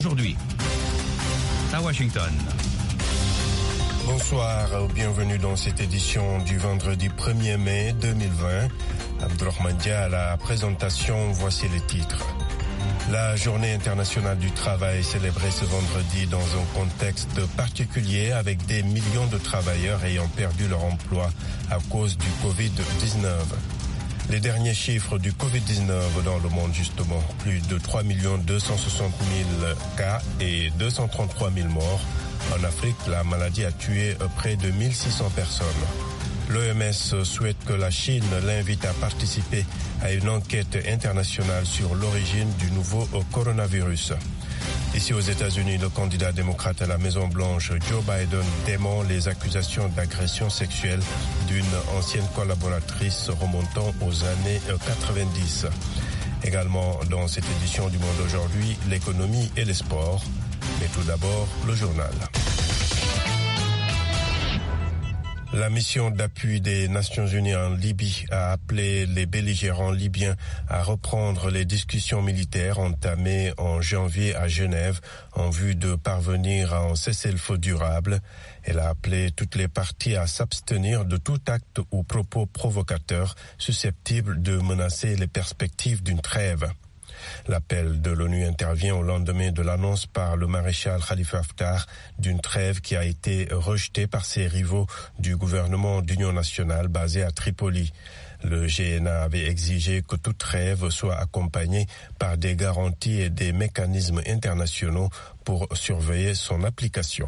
Aujourd'hui, à Washington. Bonsoir, bienvenue dans cette édition du vendredi 1er mai 2020. Abdourahmane Dia à la présentation, voici les titres. La journée internationale du travail est célébrée ce vendredi dans un contexte particulier avec des millions de travailleurs ayant perdu leur emploi à cause du Covid-19. Les derniers chiffres du Covid-19 dans le monde, justement, plus de 3 260 000 cas et 233 000 morts. En Afrique, la maladie a tué près de 1600 personnes. L'OMS souhaite que la Chine l'invite à participer à une enquête internationale sur l'origine du nouveau coronavirus. Ici aux États-Unis, le candidat démocrate à la Maison-Blanche, Joe Biden, dément les accusations d'agression sexuelle d'une ancienne collaboratrice remontant aux années 90. Également dans cette édition du Monde aujourd'hui, l'économie et les sports. Mais tout d'abord, le journal. La mission d'appui des Nations Unies en Libye a appelé les belligérants libyens à reprendre les discussions militaires entamées en janvier à Genève en vue de parvenir à un cessez-le-feu durable. Elle a appelé toutes les parties à s'abstenir de tout acte ou propos provocateur susceptible de menacer les perspectives d'une trêve. L'appel de l'ONU intervient au lendemain de l'annonce par le maréchal Khalifa Haftar d'une trêve qui a été rejetée par ses rivaux du gouvernement d'union nationale basé à Tripoli. Le GNA avait exigé que toute trêve soit accompagnée par des garanties et des mécanismes internationaux pour surveiller son application.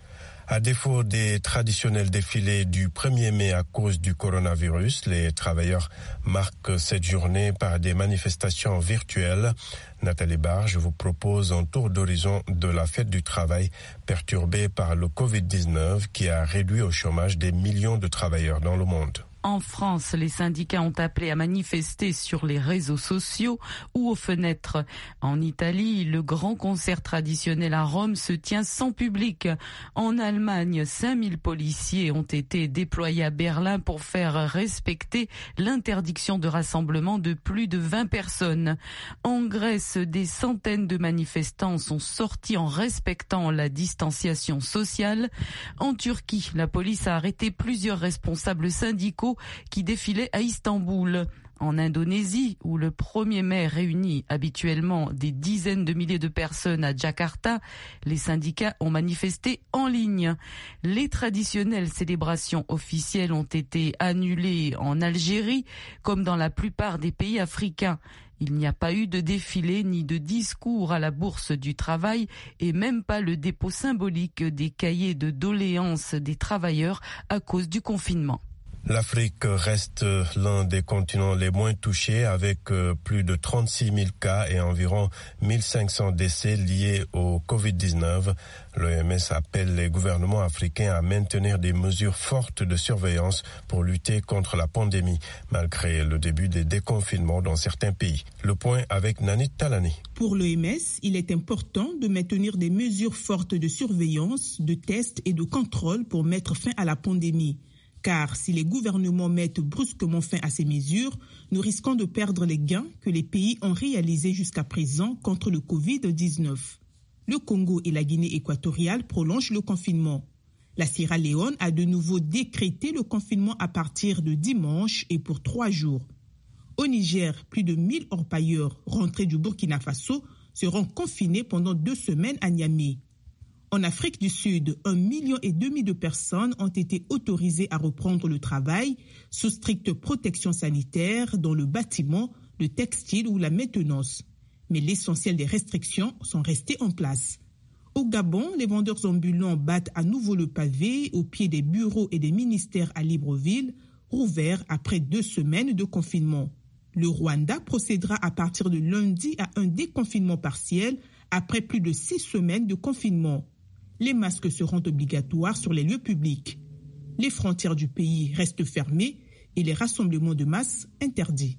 À défaut des traditionnels défilés du 1er mai à cause du coronavirus, les travailleurs marquent cette journée par des manifestations virtuelles. Nathalie Barge vous propose un tour d'horizon de la fête du travail perturbée par le Covid-19 qui a réduit au chômage des millions de travailleurs dans le monde. En France, les syndicats ont appelé à manifester sur les réseaux sociaux ou aux fenêtres. En Italie, le grand concert traditionnel à Rome se tient sans public. En Allemagne, 5000 policiers ont été déployés à Berlin pour faire respecter l'interdiction de rassemblement de plus de 20 personnes. En Grèce, des centaines de manifestants sont sortis en respectant la distanciation sociale. En Turquie, la police a arrêté plusieurs responsables syndicaux qui défilaient à Istanbul. En Indonésie, où le 1er mai réunit habituellement des dizaines de milliers de personnes à Jakarta, les syndicats ont manifesté en ligne. Les traditionnelles célébrations officielles ont été annulées en Algérie, comme dans la plupart des pays africains. Il n'y a pas eu de défilé ni de discours à la Bourse du Travail et même pas le dépôt symbolique des cahiers de doléances des travailleurs à cause du confinement. L'Afrique reste l'un des continents les moins touchés avec plus de 36 000 cas et environ 1500 décès liés au Covid-19. L'OMS appelle les gouvernements africains à maintenir des mesures fortes de surveillance pour lutter contre la pandémie, malgré le début des déconfinements dans certains pays. Le point avec Nanit Talani. Pour l'OMS, il est important de maintenir des mesures fortes de surveillance, de tests et de contrôle pour mettre fin à la pandémie. Car si les gouvernements mettent brusquement fin à ces mesures, nous risquons de perdre les gains que les pays ont réalisés jusqu'à présent contre le Covid-19. Le Congo et la Guinée équatoriale prolongent le confinement. La Sierra Leone a de nouveau décrété le confinement à partir de dimanche et pour 3 jours. Au Niger, plus de 1000 orpailleurs rentrés du Burkina Faso seront confinés pendant 2 semaines à Niamey. En Afrique du Sud, 1,5 million de personnes ont été autorisées à reprendre le travail sous stricte protection sanitaire dans le bâtiment, le textile ou la maintenance. Mais l'essentiel des restrictions sont restées en place. Au Gabon, les vendeurs ambulants battent à nouveau le pavé au pied des bureaux et des ministères à Libreville, rouverts après 2 semaines de confinement. Le Rwanda procédera à partir de lundi à un déconfinement partiel après plus de 6 semaines de confinement. Les masques seront obligatoires sur les lieux publics. Les frontières du pays restent fermées et les rassemblements de masse interdits.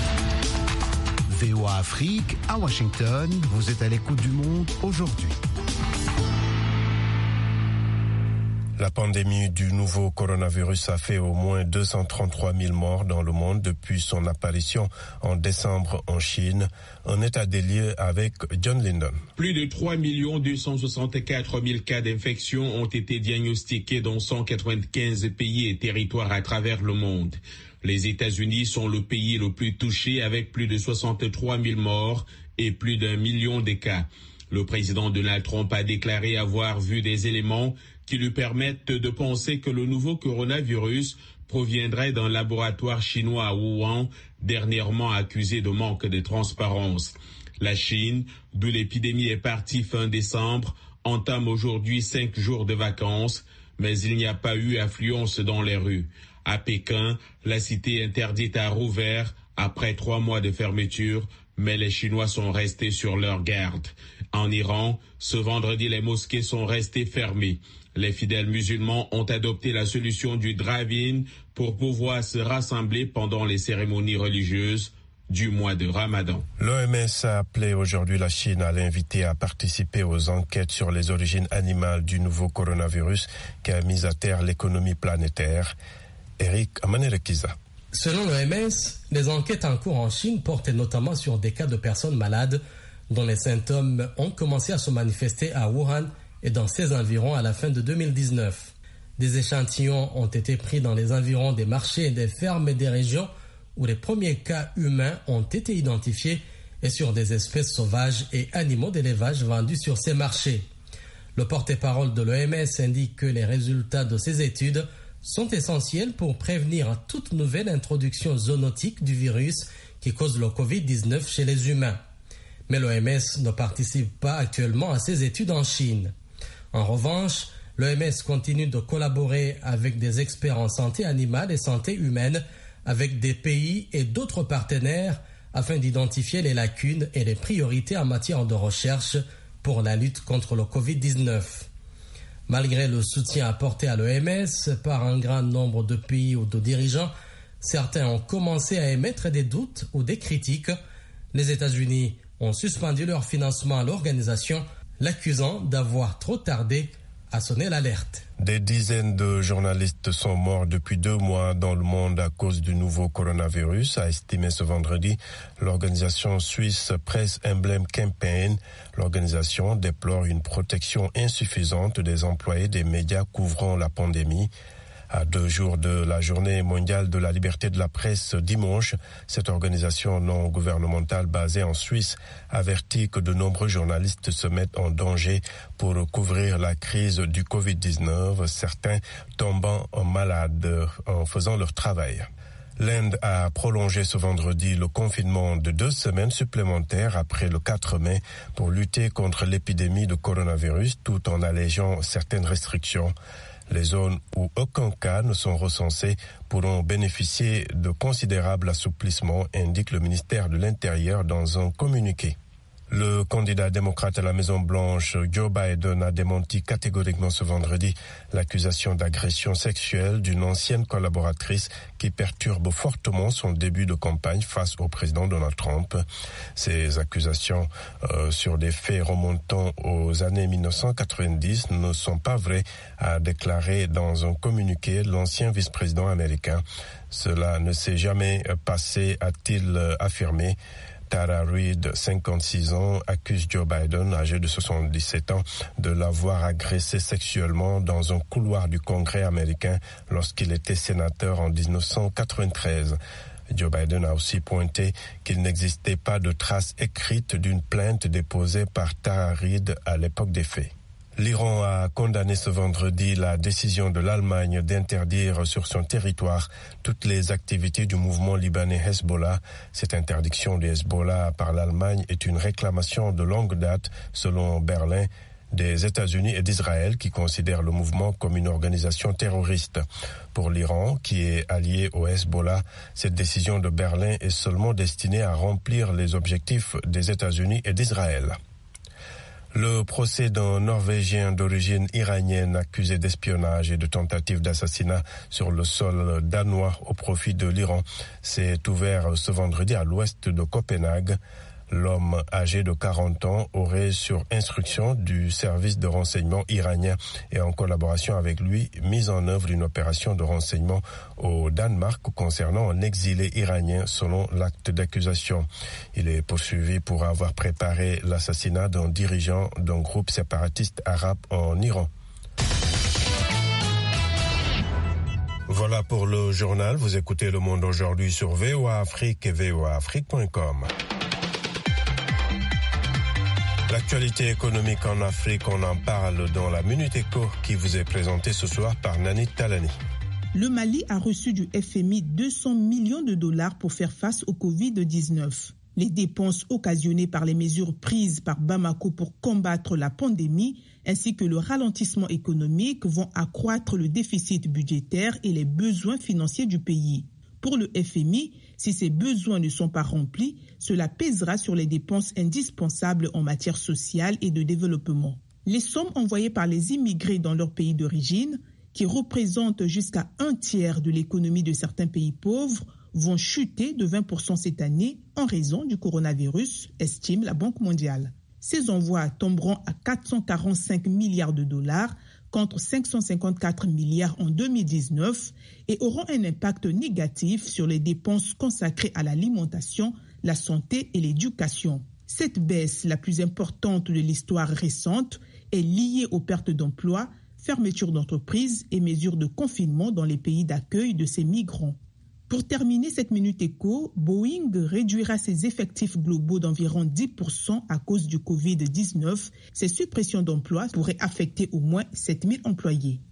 VOA Afrique, à Washington, vous êtes à l'écoute du monde aujourd'hui. La pandémie du nouveau coronavirus a fait au moins 233 000 morts dans le monde depuis son apparition en décembre en Chine. Un état des lieux avec John Linden. Plus de 3 264 000 cas d'infection ont été diagnostiqués dans 195 pays et territoires à travers le monde. Les États-Unis sont le pays le plus touché avec plus de 63 000 morts et plus d'1 million de cas. Le président Donald Trump a déclaré avoir vu des éléments qui lui permettent de penser que le nouveau coronavirus proviendrait d'un laboratoire chinois à Wuhan, dernièrement accusé de manque de transparence. La Chine, d'où l'épidémie est partie fin décembre, entame aujourd'hui 5 jours de vacances, mais il n'y a pas eu affluence dans les rues. À Pékin, la cité interdite a rouvert après 3 mois de fermeture, mais les Chinois sont restés sur leur garde. En Iran, ce vendredi, les mosquées sont restées fermées. Les fidèles musulmans ont adopté la solution du drive-in pour pouvoir se rassembler pendant les cérémonies religieuses du mois de Ramadan. L'OMS a appelé aujourd'hui la Chine à l'inviter à participer aux enquêtes sur les origines animales du nouveau coronavirus qui a mis à terre l'économie planétaire. Eric Amanerekiza. Selon l'OMS, les enquêtes en cours en Chine portent notamment sur des cas de personnes malades dont les symptômes ont commencé à se manifester à Wuhan et dans ses environs à la fin de 2019. Des échantillons ont été pris dans les environs des marchés et des fermes et des régions où les premiers cas humains ont été identifiés et sur des espèces sauvages et animaux d'élevage vendus sur ces marchés. Le porte-parole de l'OMS indique que les résultats de ces études sont essentiels pour prévenir toute nouvelle introduction zoonotique du virus qui cause le Covid-19 chez les humains. Mais l'OMS ne participe pas actuellement à ces études en Chine. En revanche, l'OMS continue de collaborer avec des experts en santé animale et santé humaine, avec des pays et d'autres partenaires afin d'identifier les lacunes et les priorités en matière de recherche pour la lutte contre le Covid-19. Malgré le soutien apporté à l'OMS par un grand nombre de pays ou de dirigeants, certains ont commencé à émettre des doutes ou des critiques. Les États-Unis ont suspendu leur financement à l'organisation, l'accusant d'avoir trop tardé à sonner l'alerte. Des dizaines de journalistes sont morts depuis 2 mois dans le monde à cause du nouveau coronavirus, a estimé ce vendredi l'organisation suisse Press Emblem Campaign. L'organisation déplore une protection insuffisante des employés des médias couvrant la pandémie. À 2 jours de la journée mondiale de la liberté de la presse dimanche, cette organisation non gouvernementale basée en Suisse avertit que de nombreux journalistes se mettent en danger pour couvrir la crise du Covid-19, certains tombant malades en faisant leur travail. L'Inde a prolongé ce vendredi le confinement de 2 semaines supplémentaires après le 4 mai pour lutter contre l'épidémie de coronavirus tout en allégeant certaines restrictions. Les zones où aucun cas ne sont recensés pourront bénéficier de considérables assouplissements, indique le ministère de l'Intérieur dans un communiqué. Le candidat démocrate à la Maison-Blanche, Joe Biden, a démenti catégoriquement ce vendredi l'accusation d'agression sexuelle d'une ancienne collaboratrice qui perturbe fortement son début de campagne face au président Donald Trump. Ces accusations sur des faits remontant aux années 1990 ne sont pas vraies, a déclaré dans un communiqué l'ancien vice-président américain. Cela ne s'est jamais passé, a-t-il affirmé. Tara Reid, 56 ans, accuse Joe Biden, âgé de 77 ans, de l'avoir agressé sexuellement dans un couloir du Congrès américain lorsqu'il était sénateur en 1993. Joe Biden a aussi pointé qu'il n'existait pas de traces écrites d'une plainte déposée par Tara Reid à l'époque des faits. L'Iran a condamné ce vendredi la décision de l'Allemagne d'interdire sur son territoire toutes les activités du mouvement libanais Hezbollah. Cette interdiction du Hezbollah par l'Allemagne est une réclamation de longue date, selon Berlin, des États-Unis et d'Israël qui considèrent le mouvement comme une organisation terroriste. Pour l'Iran, qui est allié au Hezbollah, cette décision de Berlin est seulement destinée à remplir les objectifs des États-Unis et d'Israël. Le procès d'un Norvégien d'origine iranienne accusé d'espionnage et de tentative d'assassinat sur le sol danois au profit de l'Iran s'est ouvert ce vendredi à l'ouest de Copenhague. L'homme âgé de 40 ans aurait, sur instruction du service de renseignement iranien et en collaboration avec lui, mis en œuvre une opération de renseignement au Danemark concernant un exilé iranien selon l'acte d'accusation. Il est poursuivi pour avoir préparé l'assassinat d'un dirigeant d'un groupe séparatiste arabe en Iran. Voilà pour le journal. Vous écoutez Le Monde aujourd'hui sur VOA Afrique et voaafrique.com. L'actualité économique en Afrique, on en parle dans la Minute Éco qui vous est présentée ce soir par Nani Talani. Le Mali a reçu du FMI 200 millions de dollars pour faire face au Covid-19. Les dépenses occasionnées par les mesures prises par Bamako pour combattre la pandémie ainsi que le ralentissement économique vont accroître le déficit budgétaire et les besoins financiers du pays. Pour le FMI, si ces besoins ne sont pas remplis, cela pèsera sur les dépenses indispensables en matière sociale et de développement. Les sommes envoyées par les immigrés dans leur pays d'origine, qui représentent jusqu'à 1/3 de l'économie de certains pays pauvres, vont chuter de 20% cette année en raison du coronavirus, estime la Banque mondiale. Ces envois tomberont à 445 milliards de dollars contre 554 milliards en 2019 et auront un impact négatif sur les dépenses consacrées à l'alimentation, la santé et l'éducation. Cette baisse, la plus importante de l'histoire récente, est liée aux pertes d'emplois, fermetures d'entreprises et mesures de confinement dans les pays d'accueil de ces migrants. Pour terminer cette Minute Éco, Boeing réduira ses effectifs globaux d'environ 10% à cause du Covid-19. Ces suppressions d'emplois pourraient affecter au moins 7000 employés.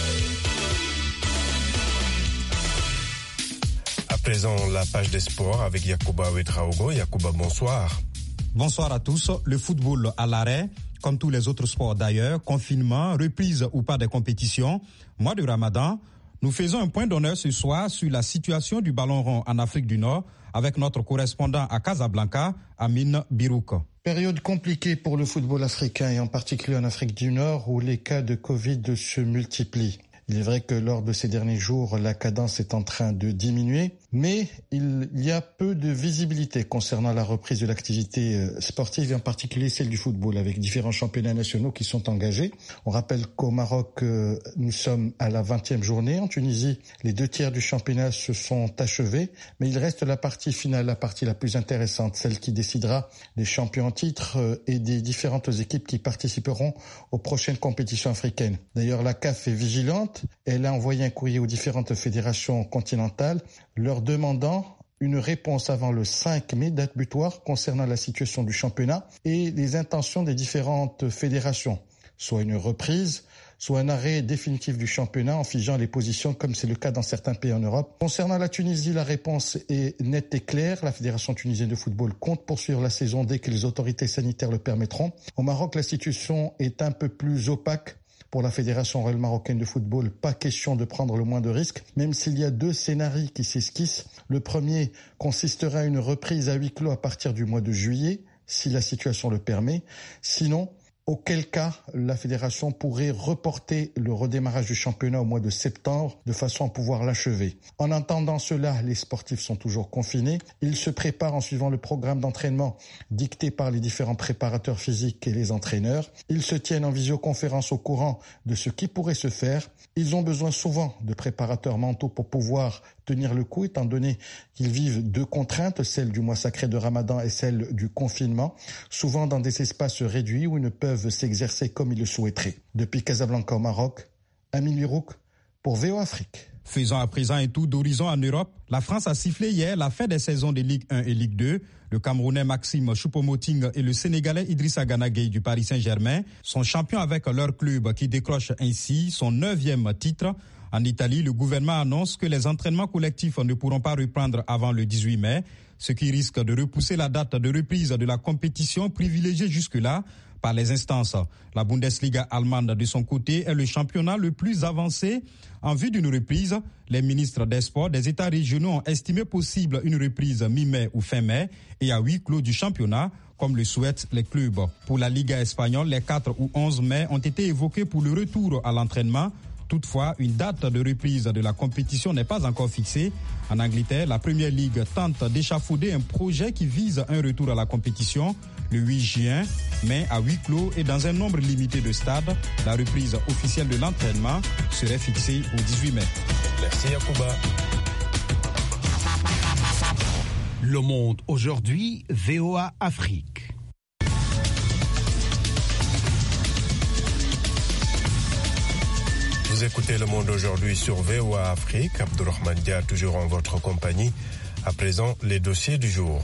À présent, la page des sports avec Yacouba Ouedraogo. Yacouba, bonsoir. Bonsoir à tous. Le football à l'arrêt, comme tous les autres sports d'ailleurs, confinement, reprise ou pas des compétitions, mois de Ramadan. Nous faisons un point d'honneur ce soir sur la situation du ballon rond en Afrique du Nord avec notre correspondant à Casablanca, Amine Birouk. Période compliquée pour le football africain et en particulier en Afrique du Nord où les cas de Covid se multiplient. Il est vrai que lors de ces derniers jours, la cadence est en train de diminuer, mais il y a peu de visibilité concernant la reprise de l'activité sportive et en particulier celle du football avec différents championnats nationaux qui sont engagés. On rappelle qu'au Maroc, nous sommes à la 20e journée. En Tunisie, les 2/3 du championnat se sont achevés, mais il reste la partie finale, la partie la plus intéressante, celle qui décidera des champions en titre et des différentes équipes qui participeront aux prochaines compétitions africaines. D'ailleurs, la CAF est vigilante. Elle a envoyé un courrier aux différentes fédérations continentales leur demandant une réponse avant le 5 mai, date butoir, concernant la situation du championnat et les intentions des différentes fédérations, soit une reprise, soit un arrêt définitif du championnat en figeant les positions comme c'est le cas dans certains pays en Europe. Concernant la Tunisie, la réponse est nette et claire. La Fédération tunisienne de football compte poursuivre la saison dès que les autorités sanitaires le permettront. Au Maroc, la situation est un peu plus opaque. Pour la Fédération royale marocaine de football, pas question de prendre le moins de risques, même s'il y a 2 scénarios qui s'esquissent. Le premier consisterait à une reprise à huis clos à partir du mois de juillet, si la situation le permet. Sinon, auquel cas la fédération pourrait reporter le redémarrage du championnat au mois de septembre de façon à pouvoir l'achever. En attendant cela, les sportifs sont toujours confinés. Ils se préparent en suivant le programme d'entraînement dicté par les différents préparateurs physiques et les entraîneurs. Ils se tiennent en visioconférence au courant de ce qui pourrait se faire. Ils ont besoin souvent de préparateurs mentaux pour pouvoir tenir le coup, étant donné qu'ils vivent 2 contraintes, celle du mois sacré de Ramadan et celle du confinement, souvent dans des espaces réduits où ils ne peuvent s'exercer comme ils le souhaiteraient. Depuis Casablanca au Maroc, Amine Birouk pour VOA Afrique. Faisons à présent un tour d'horizon en Europe. La France a sifflé hier la fin des saisons de Ligue 1 et Ligue 2. Le Camerounais Maxime Choupo-Moting et le Sénégalais Idrissa Gana Gueye du Paris Saint-Germain sont champions avec leur club qui décroche ainsi son 9e titre. En Italie, le gouvernement annonce que les entraînements collectifs ne pourront pas reprendre avant le 18 mai, ce qui risque de repousser la date de reprise de la compétition privilégiée jusque-là par les instances. La Bundesliga allemande, de son côté, est le championnat le plus avancé. En vue d'une reprise, les ministres des Sports des États régionaux ont estimé possible une reprise mi-mai ou fin mai et à huis clos du championnat, comme le souhaitent les clubs. Pour la Liga espagnole, les 4 ou 11 mai ont été évoqués pour le retour à l'entraînement. Toutefois, une date de reprise de la compétition n'est pas encore fixée. En Angleterre, la Premier League tente d'échafauder un projet qui vise un retour à la compétition le 8 juin, mais à huis clos et dans un nombre limité de stades. La reprise officielle de l'entraînement serait fixée au 18 mai. Merci Yacouba. Le Monde aujourd'hui, VOA Afrique. Vous écoutez Le Monde aujourd'hui sur VOA Afrique. Abdourahmane Dia, toujours en votre compagnie. À présent, les dossiers du jour.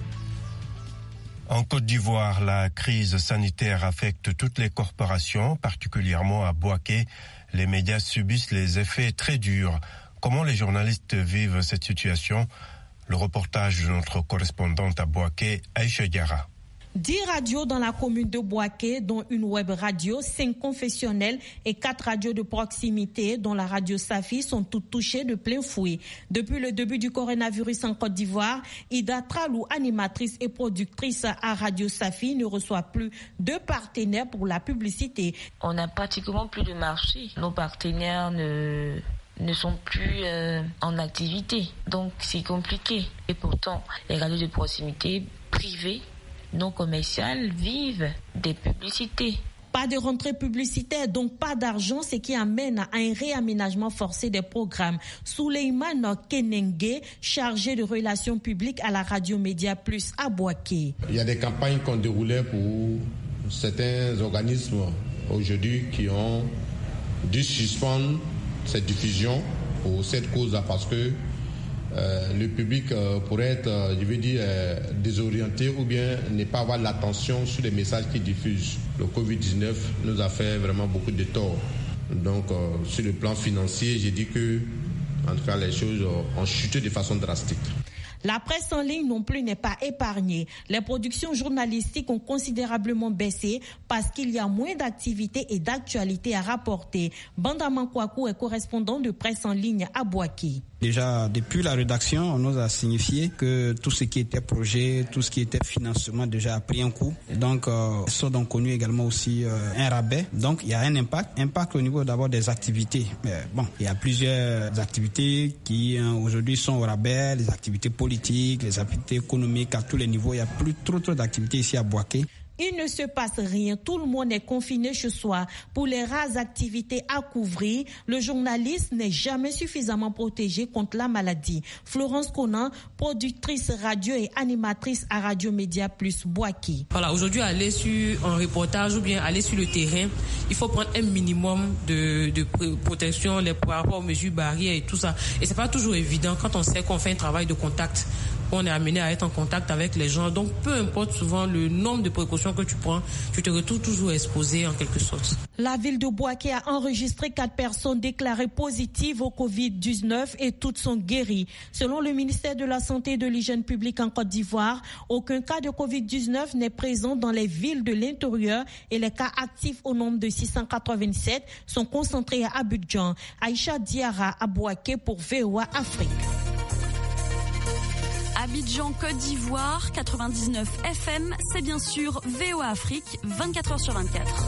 En Côte d'Ivoire, la crise sanitaire affecte toutes les corporations, particulièrement à Bouaké. Les médias subissent les effets très durs. Comment les journalistes vivent cette situation? Le reportage de notre correspondante à Bouaké, Aïcha Diarra. 10 radios dans la commune de Bouaké, dont une web radio, 5 confessionnelles et 4 radios de proximité, dont la radio Safi, sont toutes touchées de plein fouet. Depuis le début du coronavirus en Côte d'Ivoire, Ida Tralou, animatrice et productrice à Radio Safi, ne reçoit plus de partenaires pour la publicité. On n'a pratiquement plus de marché. Nos partenaires ne sont plus en activité. Donc c'est compliqué. Et pourtant, les radios de proximité privées, non commerciales, vivent des publicités. Pas de rentrée publicitaire, donc pas d'argent, ce qui amène à un réaménagement forcé des programmes. Souleymane Kenenge, chargé de relations publiques à la Radio Média Plus à Bouaké. Il y a des campagnes qu'on déroulait pour certains organismes aujourd'hui qui ont dû suspendre cette diffusion pour cette cause-là parce que le public pourrait être, désorienté ou bien ne pas avoir l'attention sur les messages qu'ils diffusent. Le Covid-19 nous a fait vraiment beaucoup de tort. Donc, sur le plan financier, j'ai dit que, en tout cas, les choses ont chuté de façon drastique. La presse en ligne non plus n'est pas épargnée. Les productions journalistiques ont considérablement baissé parce qu'il y a moins d'activités et d'actualités à rapporter. Bandaman Kouakou est correspondant de presse en ligne à Bouaké. Déjà, depuis la rédaction, on nous a signifié que tout ce qui était projet, tout ce qui était financement déjà a pris un coup. Donc, sont donc connus également aussi un rabais. Donc, il y a un impact au niveau d'abord des activités. Mais bon, il y a plusieurs activités qui aujourd'hui sont au rabais, les activités politiques, les activités économiques à tous les niveaux. Il n'y a plus trop d'activités ici à Bouaké. Il ne se passe rien, tout le monde est confiné chez soi. Pour les rares activités à couvrir, le journaliste n'est jamais suffisamment protégé contre la maladie. Florence Conan, productrice radio et animatrice à Radio Média Plus Bouaké. Voilà, aujourd'hui, aller sur un reportage ou bien aller sur le terrain, il faut prendre un minimum de protection par rapport aux mesures barrières et tout ça. Et c'est pas toujours évident quand on sait qu'on fait un travail de contact. On est amené à être en contact avec les gens. Donc, peu importe souvent le nombre de précautions que tu prends, tu te retrouves toujours exposé en quelque sorte. La ville de Bouaké a enregistré 4 personnes déclarées positives au Covid-19 et toutes sont guéries. Selon le ministère de la Santé et de l'Hygiène publique en Côte d'Ivoire, aucun cas de Covid-19 n'est présent dans les villes de l'intérieur et les cas actifs au nombre de 687 sont concentrés à Abidjan. Aïcha Diarra à Bouaké pour VOA Afrique. Abidjan, Côte d'Ivoire, 99 FM, c'est bien sûr VOA Afrique, 24h sur 24.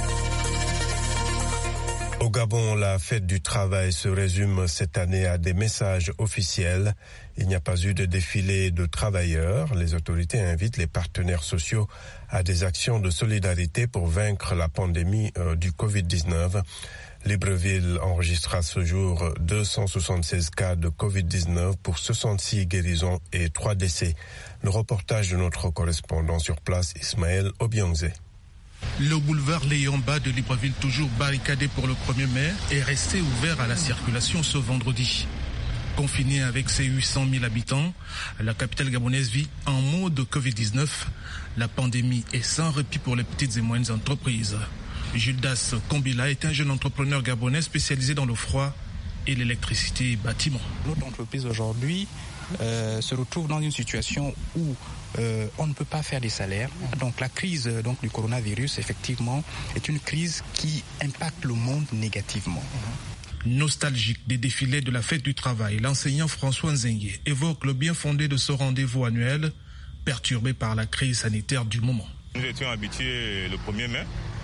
Au Gabon, la fête du travail se résume cette année à des messages officiels. Il n'y a pas eu de défilé de travailleurs. Les autorités invitent les partenaires sociaux à des actions de solidarité pour vaincre la pandémie du Covid-19. Libreville enregistre à ce jour 276 cas de Covid-19 pour 66 guérisons et 3 décès. Le reportage de notre correspondant sur place, Ismaël Obiangze. Le boulevard Léon-Bas de Libreville, toujours barricadé pour le 1er mai, est resté ouvert à la circulation ce vendredi. Confinée avec ses 800 000 habitants, la capitale gabonaise vit en mode Covid-19. La pandémie est sans répit pour les petites et moyennes entreprises. Gildas Kombila est un jeune entrepreneur gabonais spécialisé dans le froid et l'électricité bâtiment. Notre entreprise aujourd'hui se retrouve dans une situation où on ne peut pas faire des salaires. Donc la crise du coronavirus, effectivement, est une crise qui impacte le monde négativement. Nostalgique des défilés de la fête du travail, l'enseignant François Nzengue évoque le bien fondé de ce rendez-vous annuel perturbé par la crise sanitaire du moment. Nous étions habitués le 1er mai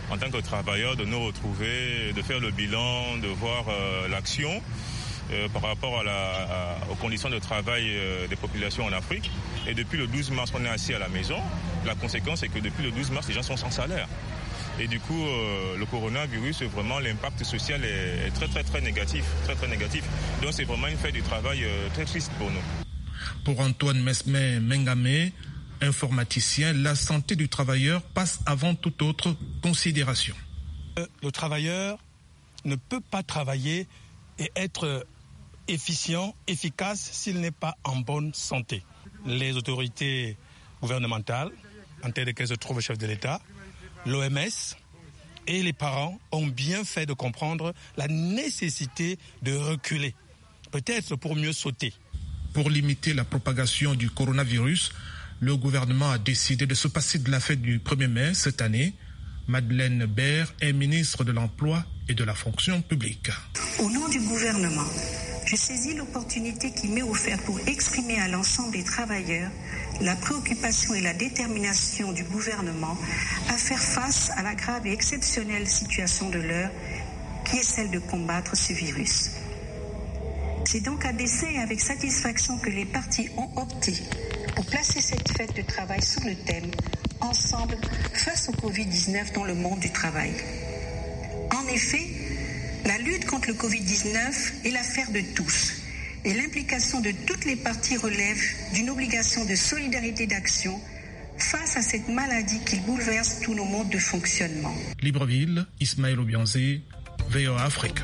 en tant que travailleurs, de nous retrouver, de faire le bilan, de voir l'action par rapport aux conditions de travail des populations en Afrique. Et depuis le 12 mars, on est assis à la maison. La conséquence, c'est que depuis le 12 mars, les gens sont sans salaire. Et du coup, le coronavirus, vraiment, l'impact social est très, très, très négatif. Très, très négatif. Donc, c'est vraiment une fête du travail très triste pour nous. Pour Antoine Mesme Mengame, informaticien, la santé du travailleur passe avant toute autre considération. Le travailleur ne peut pas travailler et être efficient, efficace s'il n'est pas en bonne santé. Les autorités gouvernementales, en tête desquelles se trouve le chef de l'État, l'OMS et les parents ont bien fait de comprendre la nécessité de reculer, peut-être pour mieux sauter. Pour limiter la propagation du coronavirus, le gouvernement a décidé de se passer de la fête du 1er mai cette année. Madeleine Baird est ministre de l'Emploi et de la Fonction publique. Au nom du gouvernement, je saisis l'opportunité qui m'est offerte pour exprimer à l'ensemble des travailleurs la préoccupation et la détermination du gouvernement à faire face à la grave et exceptionnelle situation de l'heure qui est celle de combattre ce virus. C'est donc à dessein et avec satisfaction que les partis ont opté pour placer cette fête de travail sur le thème « Ensemble face au Covid-19 dans le monde du travail ». En effet, la lutte contre le Covid-19 est l'affaire de tous et l'implication de toutes les parties relève d'une obligation de solidarité et d'action face à cette maladie qui bouleverse tous nos modes de fonctionnement. Libreville, Ismaël Obianzé, VOA Afrique.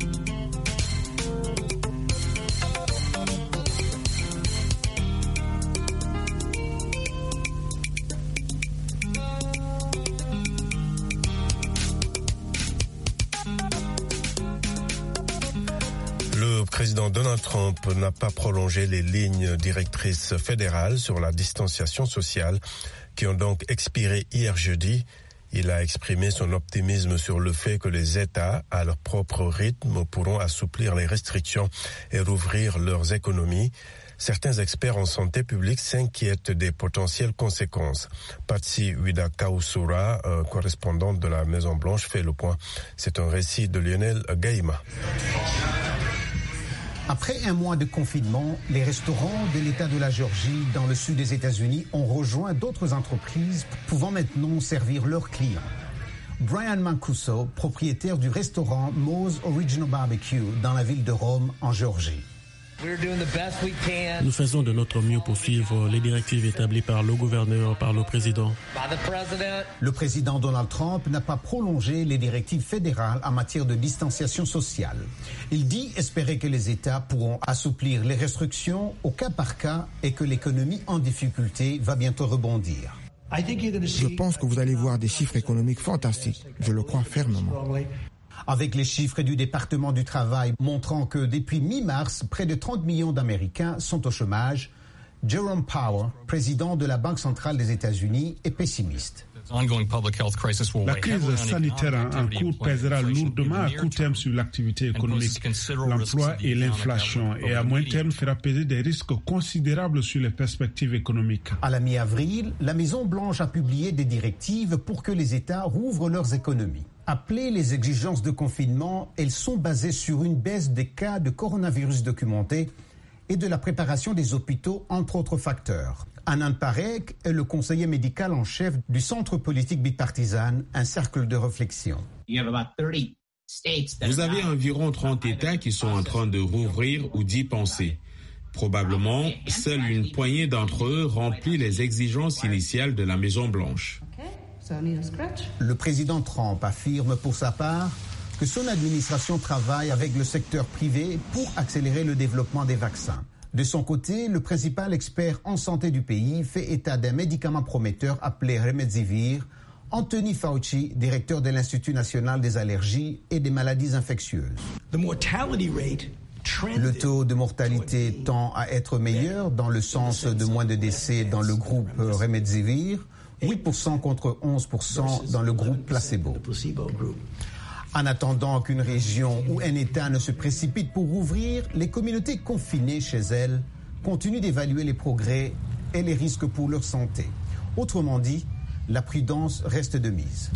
Le président Donald Trump n'a pas prolongé les lignes directrices fédérales sur la distanciation sociale qui ont donc expiré hier jeudi. Il a exprimé son optimisme sur le fait que les États, à leur propre rythme, pourront assouplir les restrictions et rouvrir leurs économies. Certains experts en santé publique s'inquiètent des potentielles conséquences. Patsy Widakuswara, correspondante de la Maison-Blanche, fait le point. C'est un récit de Lionel Gaïma. Après un mois de confinement, les restaurants de l'État de la Géorgie dans le sud des États-Unis ont rejoint d'autres entreprises pouvant maintenant servir leurs clients. Brian Mancuso, propriétaire du restaurant Moe's Original Barbecue dans la ville de Rome en Géorgie. Nous faisons de notre mieux pour suivre les directives établies par le gouverneur, par le président. Le président Donald Trump n'a pas prolongé les directives fédérales en matière de distanciation sociale. Il dit espérer que les États pourront assouplir les restrictions au cas par cas et que l'économie en difficulté va bientôt rebondir. Je pense que vous allez voir des chiffres économiques fantastiques. Je le crois fermement. Avec les chiffres du département du travail montrant que depuis mi-mars, près de 30 millions d'Américains sont au chômage, Jerome Powell, président de la Banque centrale des États-Unis, est pessimiste. La crise sanitaire en cours pèsera lourdement à court terme sur l'activité économique, l'emploi et l'inflation, et à moyen terme fera peser des risques considérables sur les perspectives économiques. À la mi-avril, la Maison-Blanche a publié des directives pour que les États rouvrent leurs économies. Appelées les exigences de confinement, elles sont basées sur une baisse des cas de coronavirus documentés et de la préparation des hôpitaux, entre autres facteurs. Anand Parekh est le conseiller médical en chef du Centre politique bipartisan, un cercle de réflexion. Vous avez environ 30 États qui sont en train de rouvrir ou d'y penser. Probablement, seule une poignée d'entre eux remplit les exigences initiales de la Maison-Blanche. Le président Trump affirme pour sa part que son administration travaille avec le secteur privé pour accélérer le développement des vaccins. De son côté, le principal expert en santé du pays fait état d'un médicament prometteur appelé Remdesivir. Anthony Fauci, directeur de l'Institut national des allergies et des maladies infectieuses. Le taux de mortalité tend à être meilleur dans le sens de moins de décès dans le groupe Remdesivir, 8% contre 11% dans le groupe placebo. En attendant qu'une région ou un État ne se précipite pour rouvrir, les communautés confinées chez elles continuent d'évaluer les progrès et les risques pour leur santé. Autrement dit, la prudence reste de mise.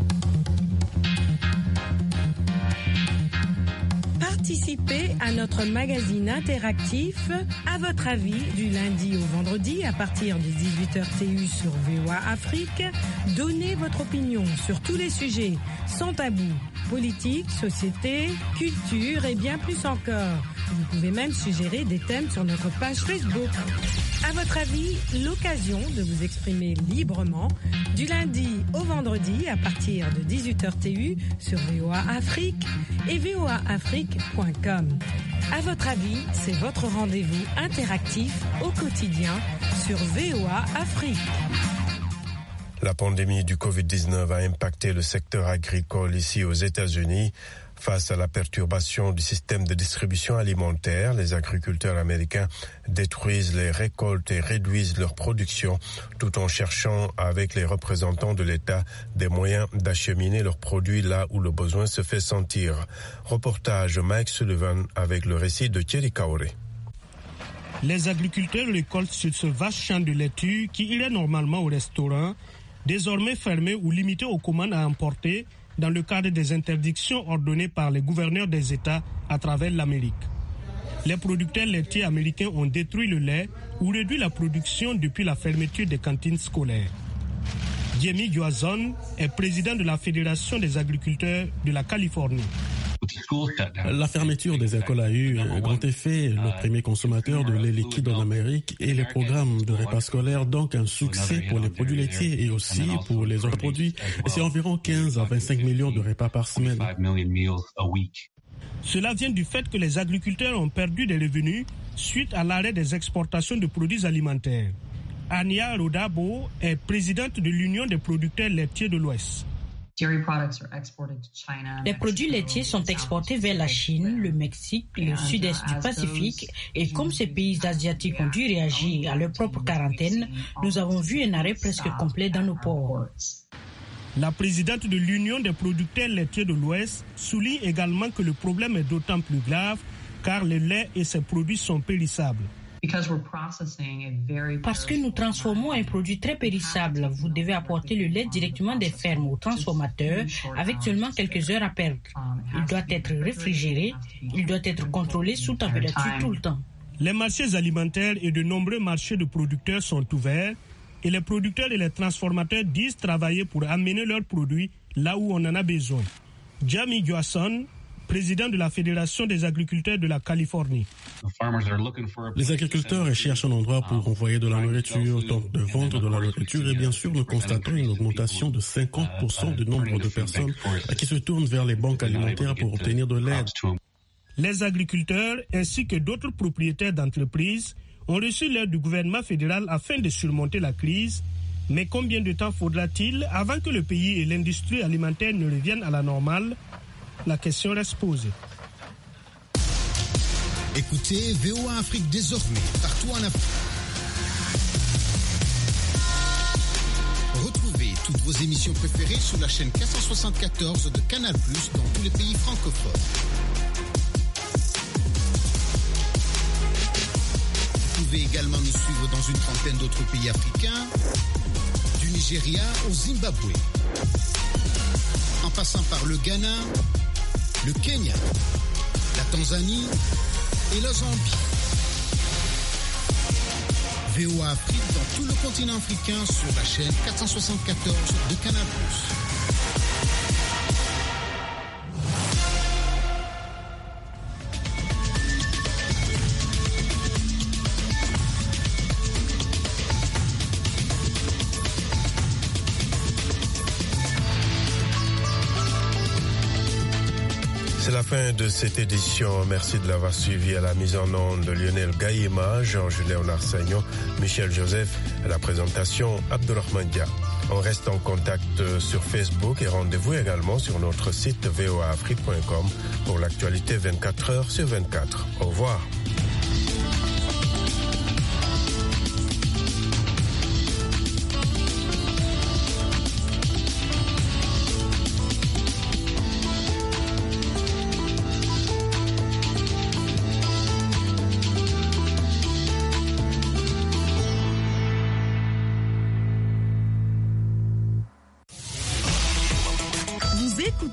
Participez à notre magazine interactif À votre avis du lundi au vendredi à partir de 18h TU sur VOA Afrique. Donnez votre opinion sur tous les sujets sans tabou. Politique, société, culture et bien plus encore. Vous pouvez même suggérer des thèmes sur notre page Facebook. À votre avis, l'occasion de vous exprimer librement du lundi au vendredi à partir de 18h TU sur VOA Afrique et voaafrique.com. À votre avis, c'est votre rendez-vous interactif au quotidien sur VOA Afrique. La pandémie du Covid-19 a impacté le secteur agricole ici aux États-Unis. Face à la perturbation du système de distribution alimentaire, les agriculteurs américains détruisent les récoltes et réduisent leur production tout en cherchant avec les représentants de l'État des moyens d'acheminer leurs produits là où le besoin se fait sentir. Reportage Mike Sullivan avec le récit de Thierry Kaoré. Les agriculteurs récoltent sur ce vaste champ de laitue qui irait normalement au restaurant, désormais fermé ou limité aux commandes à emporter dans le cadre des interdictions ordonnées par les gouverneurs des États à travers l'Amérique. Les producteurs laitiers américains ont détruit le lait ou réduit la production depuis la fermeture des cantines scolaires. Jamie Johansson est président de la Fédération des agriculteurs de la Californie. La fermeture des écoles a eu un grand effet. Le premier consommateur de lait liquide en Amérique et les programmes de repas scolaires, donc un succès pour les produits laitiers et aussi pour les autres produits. C'est environ 15 à 25 millions de repas par semaine. Cela vient du fait que les agriculteurs ont perdu des revenus suite à l'arrêt des exportations de produits alimentaires. Ania Rodabo est présidente de l'Union des producteurs laitiers de l'Ouest. Les produits laitiers sont exportés vers la Chine, le Mexique, le sud-est du Pacifique et comme ces pays asiatiques ont dû réagir à leur propre quarantaine, nous avons vu un arrêt presque complet dans nos ports. La présidente de l'Union des producteurs laitiers de l'Ouest souligne également que le problème est d'autant plus grave car le lait et ses produits sont périssables. Parce que nous transformons un produit très périssable, vous devez apporter le lait directement des fermes au transformateur avec seulement quelques heures à perdre. Il doit être réfrigéré, il doit être contrôlé sous température tout le temps. Les marchés alimentaires et de nombreux marchés de producteurs sont ouverts et les producteurs et les transformateurs disent travailler pour amener leurs produits là où on en a besoin. Jamie Johansson, président de la Fédération des agriculteurs de la Californie. Les agriculteurs cherchent un endroit pour envoyer de la nourriture, donc de vendre de la nourriture et bien sûr nous constatons une augmentation de 50% du nombre de personnes qui se tournent vers les banques alimentaires pour obtenir de l'aide. Les agriculteurs ainsi que d'autres propriétaires d'entreprises ont reçu l'aide du gouvernement fédéral afin de surmonter la crise. Mais combien de temps faudra-t-il avant que le pays et l'industrie alimentaire ne reviennent à la normale? La question reste posée. Écoutez VOA Afrique désormais partout en Afrique. Retrouvez toutes vos émissions préférées sur la chaîne 474 de Canal+ dans tous les pays francophones. Vous pouvez également nous suivre dans une trentaine d'autres pays africains, du Nigeria au Zimbabwe, en passant par le Ghana, le Kenya, la Tanzanie et la Zambie. VOA Afrique dans tout le continent africain sur la chaîne 474 de Canal+. C'est la fin de cette édition. Merci de l'avoir suivi. À la mise en onde de Lionel Gaïma, Georges-Léonard Sagnon, Michel Joseph, à la présentation Abdourahmane Dia. On reste en contact sur Facebook et rendez-vous également sur notre site voaafrique.com pour l'actualité 24 heures sur 24. Au revoir.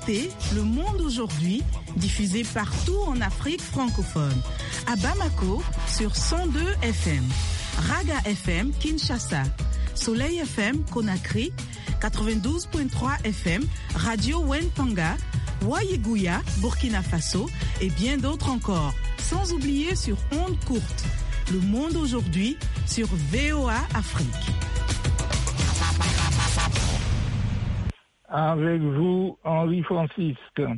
écoutez Le Monde aujourd'hui, diffusé partout en Afrique francophone. À Bamako, sur 102 FM. Raga FM, Kinshasa. Soleil FM, Conakry. 92.3 FM, Radio Wentanga. Wayigouya, Burkina Faso. Et bien d'autres encore. Sans oublier sur ondes courtes. Le Monde aujourd'hui, sur VOA Afrique. Avec vous, Henri Francisque.